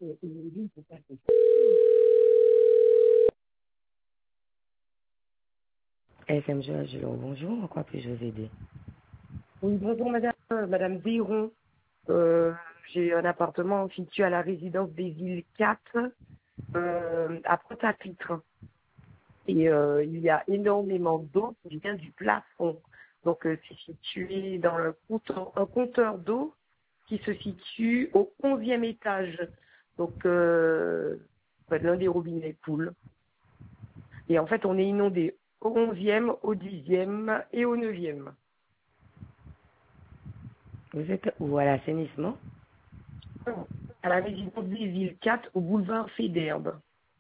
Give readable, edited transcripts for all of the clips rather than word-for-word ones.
FMG Agilon, bonjour, en quoi puis-je vous aider? Oui, bonjour madame, madame Véron. J'ai un appartement situé à la résidence des îles 4 à Pointe-à-Pitre. Et il y a énormément d'eau qui vient du plafond. Donc c'est situé dans un compteur d'eau qui se situe au 11e étage. Donc l'un des robinets coule. Et en fait, on est inondé au 11e, au 10e et au 9e. Vous êtes où, à l'assainissement? À la résidence des îles 4 au boulevard Féderbe.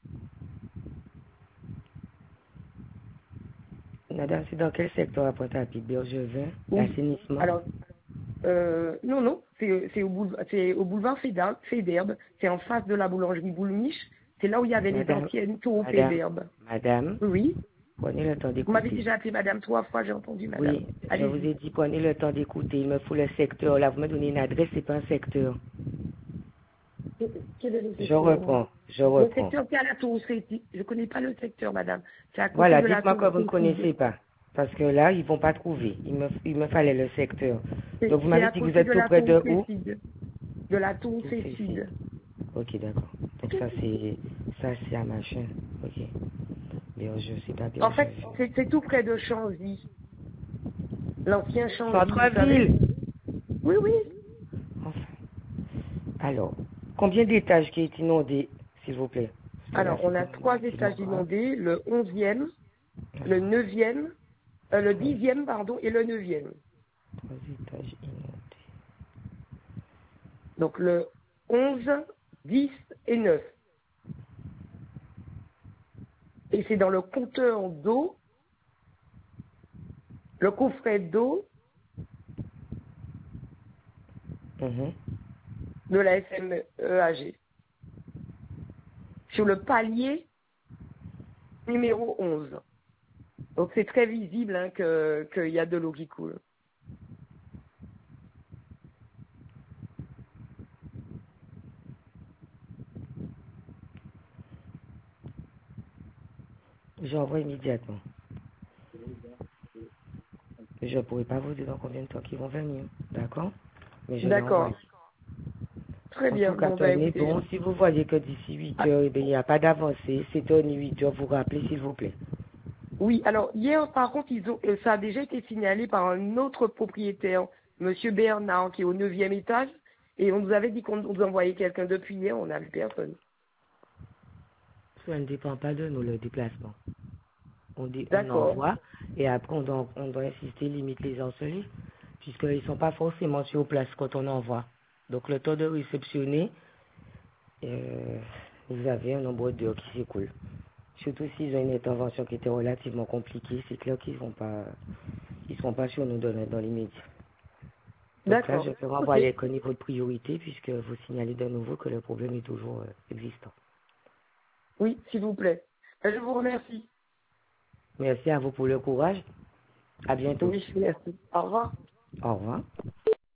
Madame, c'est dans quel secteur à Pointe-à-Pitre? Bergevin, Oui. l'assainissement? Alors, non, c'est au boulevard Féderbe. C'est en face de la boulangerie Boulmiche. C'est là où il y avait les Madame, anciennes tours madame, Féderbe. madame, Oui. prenez le temps Vous m'avez d'écouter. déjà appelé madame 3 fois, j'ai entendu madame. Oui, je vous Allez-y. ai dit, prenez le temps d'écouter. Il me faut le secteur. Là, vous me donnez une adresse, c'est pas un secteur. Quel est le Je secteur? reprends, je Le reprends. secteur, c'est à la tour Cécile. Je ne connais pas le secteur, madame. C'est à côté Voilà, de la dites-moi tour que vous ne Cécile. connaissez pas. Parce que là, ils vont pas trouver. Il me fallait le secteur. Donc, vous C'est m'avez à dit que vous côté êtes de tout la près tour de où? Cécile. De la tour Tout ceci. Cécile. Ok, d'accord. Donc, ça, c'est à machin. Ok. Je sais pas bien, En je fait, vais. c'est tout près de Chanzy. L'ancien Chanzy, vous savez? Centre-ville. Oui, oui. Enfin. Alors, combien d'étages qui est inondé, s'il vous plaît? Parce que là, Alors, c'est on a quand même 3 relativement étages grave. inondés, le 11e, le 9e, le Oui. 10e, pardon, et le 9e. 3 étages inondés. Donc, le 11, 10 et 9. Et c'est dans le compteur d'eau, le coffret d'eau Mhm. de la FMEAG. Sur le palier numéro 11. Donc, c'est très visible hein, qu'il y a de l'eau qui coule. J'envoie immédiatement. Je ne pourrai pas vous dire dans combien de temps qu'ils vont venir. D'accord? Mais je l'ai D'accord. envoyé. Très En bien. tout cas, Bon, ben tenez écoutez. bon. Si vous voyez que d'ici 8 heures, eh bien, il n'y a pas d'avancée, 7h ni 8 heures, vous rappelez, s'il vous plaît. Oui, alors hier, par contre, ça a déjà été signalé par un autre propriétaire, Monsieur Bernard, qui est au 9e étage, et on nous avait dit qu'on nous envoyait quelqu'un depuis hier, on n'a vu personne. Ça ne dépend pas de nous, le déplacement. On D'accord. envoie et après on doit insister, limite les ensevelis, puisqu'ils ne sont pas forcément sur place quand on envoie. Donc le temps de réceptionner, vous avez un nombre d'heures qui s'écoule. Surtout s'ils ont une intervention qui était relativement compliquée, c'est clair qu'ils ils seront pas sur nous dans l'immédiat. Donc là, je D'accord. peux Ok. renvoyer qu'au niveau de priorité, puisque vous signalez de nouveau que le problème est toujours existant. Oui, s'il vous plaît. Je vous remercie. Merci à vous pour le courage. À bientôt. Oui, merci. Au revoir. Au revoir.